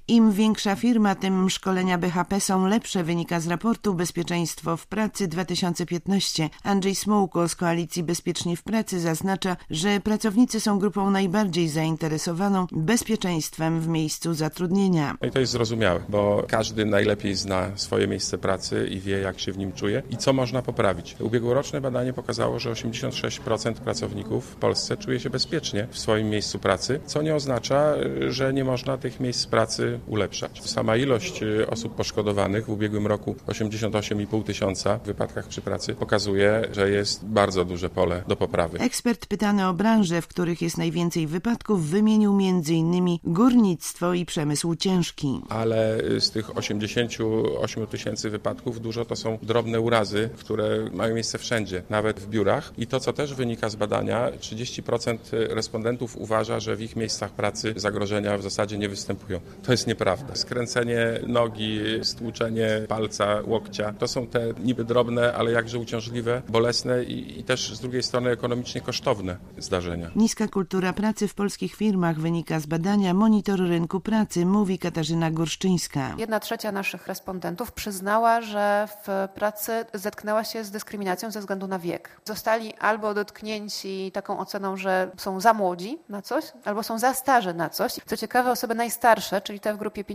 Im większa firma, tym szkolenia BHP są lepsze, wynika z raportu Bezpieczeństwo w pracy 2015. Andrzej Smołko z Koalicji Bezpieczni w pracy zaznacza, że pracownicy są grupą najbardziej zainteresowaną bezpieczeństwem w miejscu zatrudnienia. I to jest zrozumiałe, bo każdy najlepiej zna swoje miejsce pracy i wie, jak się w nim czuje i co można poprawić. Ubiegłoroczne badanie pokazało, że 86% pracowników w Polsce czuje się bezpiecznie w swoim miejscu pracy, co nie oznacza, że nie można tych miejsc pracy ulepszać. Sama ilość osób poszkodowanych w ubiegłym roku 88,5 tysiąca w wypadkach przy pracy pokazuje, że jest bardzo duże pole do poprawy. Ekspert pytany o branże, w których jest najwięcej wypadków, wymienił m.in. górnictwo i przemysł ciężki. Ale z tych 88 tysięcy wypadków dużo to są drobne urazy, które mają miejsce wszędzie, nawet w biurach. I to, co też wynika z badania, 30% respondentów uważa, że w ich miejscach pracy zagrożenia w zasadzie nie występują. To jest nieprawda. Skręcenie nogi, stłuczenie palca, łokcia, to są te niby drobne, ale jakże uciążliwe, bolesne i też z drugiej strony ekonomicznie kosztowne zdarzenia. Niska kultura pracy w polskich firmach wynika z badania Monitor Rynku Pracy, mówi Katarzyna Górszczyńska. 1/3 naszych respondentów przyznała, że w pracy zetknęła się z dyskryminacją ze względu na wiek. Zostali albo dotknięci taką oceną, że są za młodzi na coś, albo są za starzy na coś. Co ciekawe, osoby najstarsze, czyli te w grupie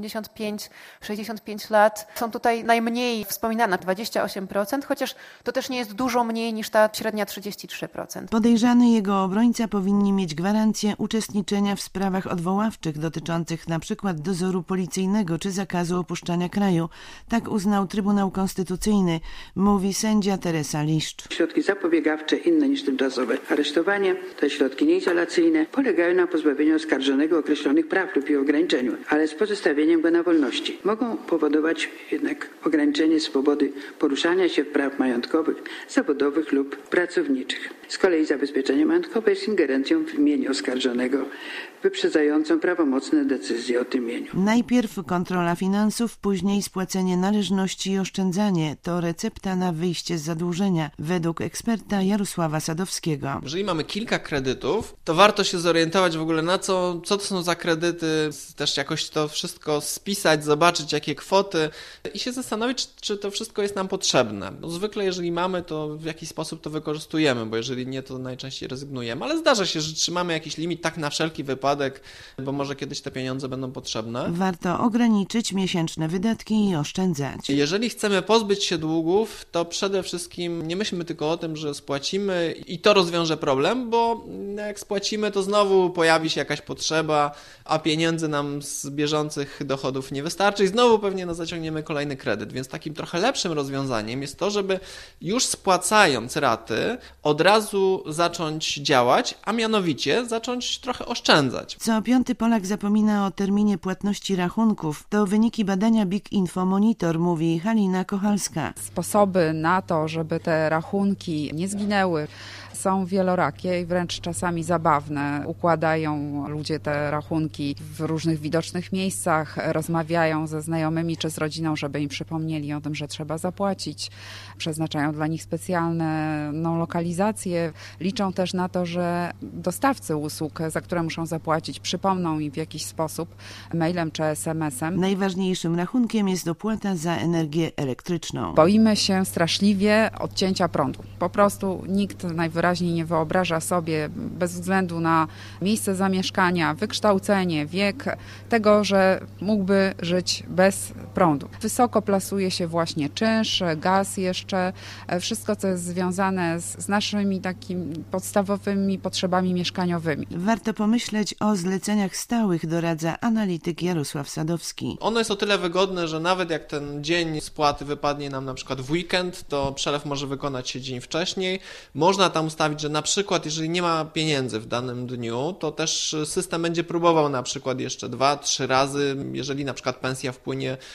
55-65 lat, są tutaj najmniej wspominane, 28%, chociaż to też nie jest dużo mniej niż ta średnia 33%. Podejrzany i jego obrońca powinni mieć gwarancję uczestniczenia w sprawach odwoławczych dotyczących np. dozoru policyjnego czy zakazu opuszczania kraju. Tak uznał Trybunał Konstytucyjny, mówi sędzia Teresa Liszcz. Środki zapobiegawcze inne niż tymczasowe aresztowanie, te środki nieizolacyjne polegają na pozbawieniu oskarżonego określonych praw lub ich ograniczeniu, ale z pozostawieniem go na wolności. Mogą powodować jednak ograniczenie swobody poruszania się, praw majątkowych, zawodowych lub pracowniczych. Z kolei zabezpieczenie majątkowe jest ingerencją w mienie oskarżonego, wyprzedzającą prawomocne decyzje o tym mieniu. Najpierw kontrola finansów, później spłacenie należności i oszczędzanie. To recepta na wyjście z zadłużenia, według eksperta Jarosława Sadowskiego. Jeżeli mamy kilka kredytów, to warto się zorientować w ogóle na co to są za kredyty, też jakoś to wszystko spisać, zobaczyć jakie kwoty i się zastanowić, czy to wszystko jest nam potrzebne. Bo zwykle jeżeli mamy, to w jakiś sposób to wykorzystujemy, bo jeżeli nie, to najczęściej rezygnujemy, ale zdarza się, że trzymamy jakiś limit tak na wszelki wypadek, bo może kiedyś te pieniądze będą potrzebne. Warto ograniczyć miesięczne wydatki i oszczędzać. Jeżeli chcemy pozbyć się długów, to przede wszystkim nie myślmy tylko o tym, że spłacimy i to rozwiąże problem, bo jak spłacimy, to znowu pojawi się jakaś potrzeba, a pieniędzy nam z bieżących dochodów nie wystarczy i znowu pewnie zaciągniemy kolejny kredyt. Więc takim trochę lepszym rozwiązaniem jest to, żeby już spłacając raty od razu zacząć działać, a mianowicie zacząć trochę oszczędzać. Co piąty Polak zapomina o terminie płatności rachunków. To wyniki badania Big Info Monitor, mówi Halina Kochalska. Sposoby na to, żeby te rachunki nie zginęły, są wielorakie i wręcz czasami zabawne. Układają ludzie te rachunki w różnych widocznych miejscach, rozmawiają ze znajomymi czy z rodziną, żeby im przypomnieli o tym, że trzeba zapłacić. Przeznaczają dla nich specjalną lokalizację. Liczą też na to, że dostawcy usług, za które muszą zapłacić, przypomną im w jakiś sposób mailem czy SMS-em. Najważniejszym rachunkiem jest opłata za energię elektryczną. Boimy się straszliwie odcięcia prądu. Po prostu nikt najwyraźniej nie wyobraża sobie, bez względu na miejsce zamieszkania, wykształcenie, wiek, tego, że mógłby żyć bez prądu. Wysoko plasuje się właśnie czynsz, gaz jeszcze, wszystko, co jest związane z naszymi takimi podstawowymi potrzebami mieszkaniowymi. Warto pomyśleć o zleceniach stałych, doradza analityk Jarosław Sadowski. Ono jest o tyle wygodne, że nawet jak ten dzień spłaty wypadnie nam na przykład w weekend, to przelew może wykonać się dzień wcześniej. Można tam ustawić, że na przykład jeżeli nie ma pieniędzy w danym dniu, to też system będzie próbował na przykład jeszcze 2-3 razy, jeżeli na przykład pensja wpłynie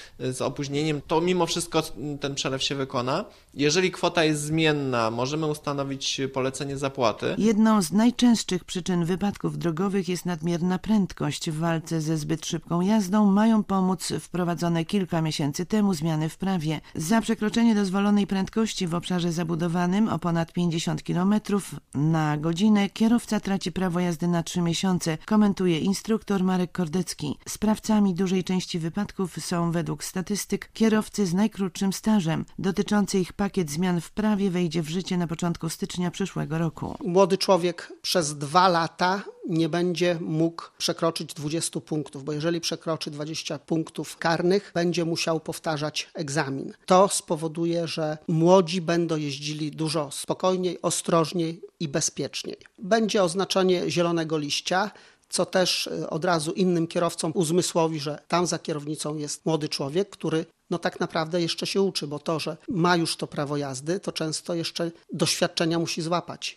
z opóźnieniem, to mimo wszystko ten przelew się wykona. Jeżeli kwota jest zmienna, możemy ustanowić polecenie zapłaty. Jedną z najczęstszych przyczyn wypadków drogowych jest nadmierna prędkość. W walce ze zbyt szybką jazdą mają pomóc wprowadzone kilka miesięcy temu zmiany w prawie. Za przekroczenie dozwolonej prędkości w obszarze zabudowanym o ponad 50 km na godzinę kierowca traci prawo jazdy na 3 miesiące, komentuje instruktor Marek Kordecki. Sprawcami dużej części wypadków są według statystyk kierowcy z najkrótszym stażem. Dotyczący ich pakiet zmian w prawie wejdzie w życie na początku stycznia przyszłego roku. Młody człowiek przez 2 lata nie będzie mógł przekroczyć 20 punktów, bo jeżeli przekroczy 20 punktów karnych, będzie musiał powtarzać egzamin. To spowoduje, że młodzi będą jeździli dużo spokojniej, ostrożniej i bezpieczniej. Będzie oznaczenie zielonego liścia, co też od razu innym kierowcom uzmysłowi, że tam za kierownicą jest młody człowiek, który tak naprawdę jeszcze się uczy, bo to, że ma już to prawo jazdy, to często jeszcze doświadczenia musi złapać.